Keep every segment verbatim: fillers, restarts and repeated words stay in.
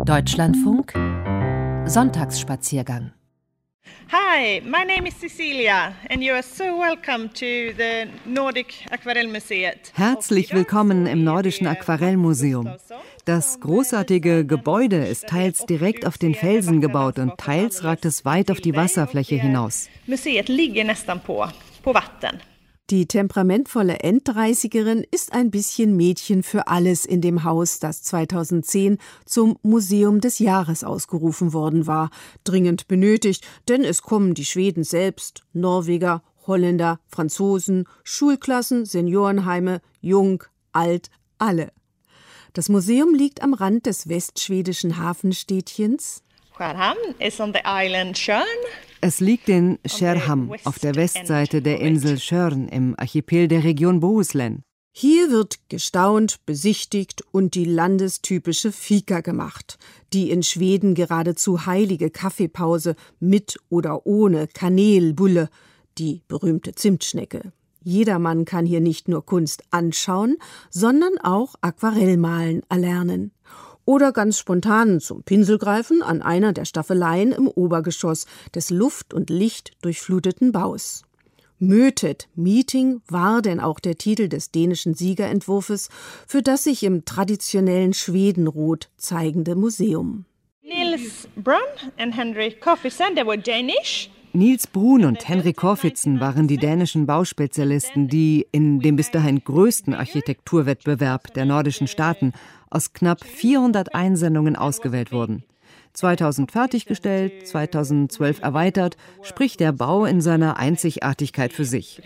Deutschlandfunk Sonntagsspaziergang. Hi, my name is Cecilia and you are so welcome to the Nordic Aquarellmuseum. Herzlich willkommen im Nordischen Aquarellmuseum. Das großartige Gebäude ist teils direkt auf den Felsen gebaut und teils ragt es weit auf die Wasserfläche hinaus. Museet ligger nästan på, på vatten. Die temperamentvolle Enddreißigerin ist ein bisschen Mädchen für alles in dem Haus, das zweitausendzehn zum Museum des Jahres ausgerufen worden war. Dringend benötigt, denn es kommen die Schweden selbst, Norweger, Holländer, Franzosen, Schulklassen, Seniorenheime, jung, alt, alle. Das Museum liegt am Rand des westschwedischen Hafenstädtchens Skärhamn is on the island Tjörn. Es liegt in Skärhamn auf der Westseite der Insel Tjörn im Archipel der Region Bohuslän. Hier wird gestaunt, besichtigt und die landestypische Fika gemacht. Die in Schweden geradezu heilige Kaffeepause mit oder ohne Kanelbulle, die berühmte Zimtschnecke. Jedermann kann hier nicht nur Kunst anschauen, sondern auch Aquarellmalen erlernen. Oder ganz spontan zum Pinsel greifen an einer der Staffeleien im Obergeschoss des luft- und lichtdurchfluteten Baus. Mötet Meeting war denn auch der Titel des dänischen Siegerentwurfes für das sich im traditionellen Schwedenrot zeigende Museum. Niels Brun und Henrik Koffitsen, they were Danish. Niels Brun und Henrik Koffitsen waren die dänischen Bauspezialisten, die in dem bis dahin größten Architekturwettbewerb der nordischen Staaten aus knapp vierhundert Einsendungen ausgewählt wurden. zweitausend fertiggestellt, zweitausendzwölf erweitert, spricht der Bau in seiner Einzigartigkeit für sich.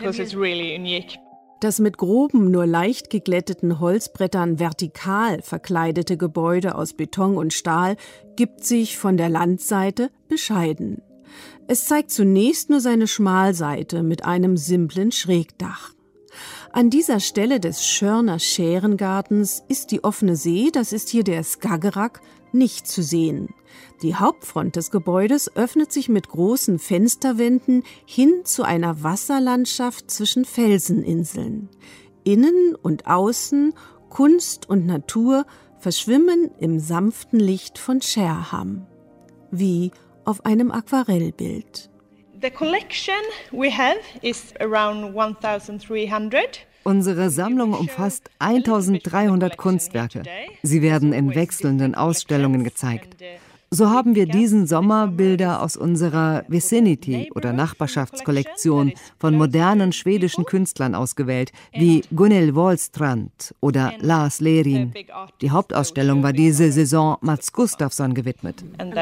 Das mit groben, nur leicht geglätteten Holzbrettern vertikal verkleidete Gebäude aus Beton und Stahl gibt sich von der Landseite bescheiden. Es zeigt zunächst nur seine Schmalseite mit einem simplen Schrägdach. An dieser Stelle des Tjörner Schärengartens ist die offene See, das ist hier der Skagerrak, nicht zu sehen. Die Hauptfront des Gebäudes öffnet sich mit großen Fensterwänden hin zu einer Wasserlandschaft zwischen Felseninseln. Innen und außen, Kunst und Natur verschwimmen im sanften Licht von Skärhamn. Wie auf einem Aquarellbild. The collection we have is around thirteen hundred. Unsere Sammlung umfasst eintausenddreihundert Kunstwerke. Sie werden in wechselnden Ausstellungen gezeigt. So haben wir diesen Sommer Bilder aus unserer Vicinity- oder Nachbarschaftskollektion von modernen schwedischen Künstlern ausgewählt, wie Gunnel Wåhlstrand oder Lars Lerin. Die Hauptausstellung war diese Saison Mats Gustafsson gewidmet.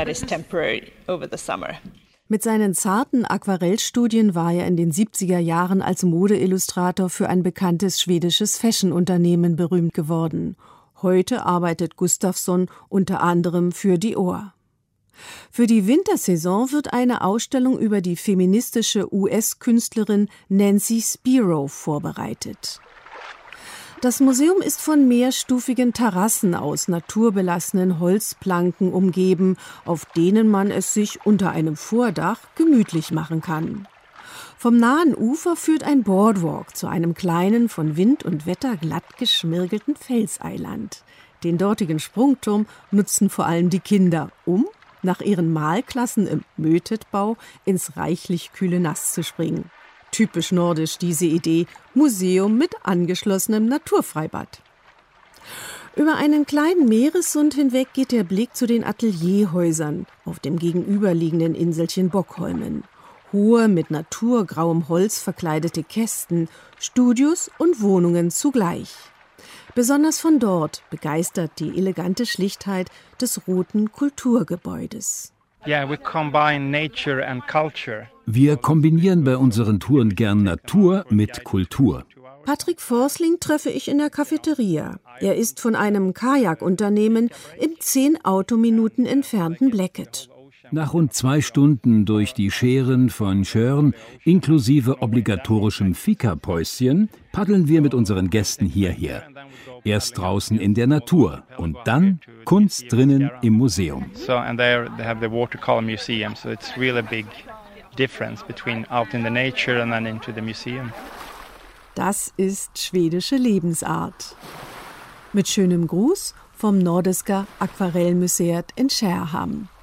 Mit seinen zarten Aquarellstudien war er in den siebziger Jahren als Modeillustrator für ein bekanntes schwedisches Fashionunternehmen berühmt geworden. Heute arbeitet Gustafsson unter anderem für Dior. Für die Wintersaison wird eine Ausstellung über die feministische U S-Künstlerin Nancy Spero vorbereitet. Das Museum ist von mehrstufigen Terrassen aus naturbelassenen Holzplanken umgeben, auf denen man es sich unter einem Vordach gemütlich machen kann. Vom nahen Ufer führt ein Boardwalk zu einem kleinen, von Wind und Wetter glatt geschmirgelten Felseiland. Den dortigen Sprungturm nutzen vor allem die Kinder, um nach ihren Malklassen im Mötetbau ins reichlich kühle Nass zu springen. Typisch nordisch diese Idee, Museum mit angeschlossenem Naturfreibad. Über einen kleinen Meeressund hinweg geht der Blick zu den Atelierhäusern auf dem gegenüberliegenden Inselchen Bockholmen. Hohe, mit naturgrauem Holz verkleidete Kästen, Studios und Wohnungen zugleich. Besonders von dort begeistert die elegante Schlichtheit des roten Kulturgebäudes. Wir kombinieren bei unseren Touren gern Natur mit Kultur. Patrick Forsling treffe ich in der Cafeteria. Er ist von einem Kajakunternehmen im zehn Autominuten entfernten Blacket. Nach rund zwei Stunden durch die Schären von Tjörn, inklusive obligatorischem Fika-Päuschen, paddeln wir mit unseren Gästen hierher. Erst draußen in der Natur und dann Kunst drinnen im Museum. So, and there they have the watercolor museum, so it's really a big difference between out in the nature and then into the museum. Das ist schwedische Lebensart. Mit schönem Gruß vom Nordiska Akvarellmuseet in Skärhamn.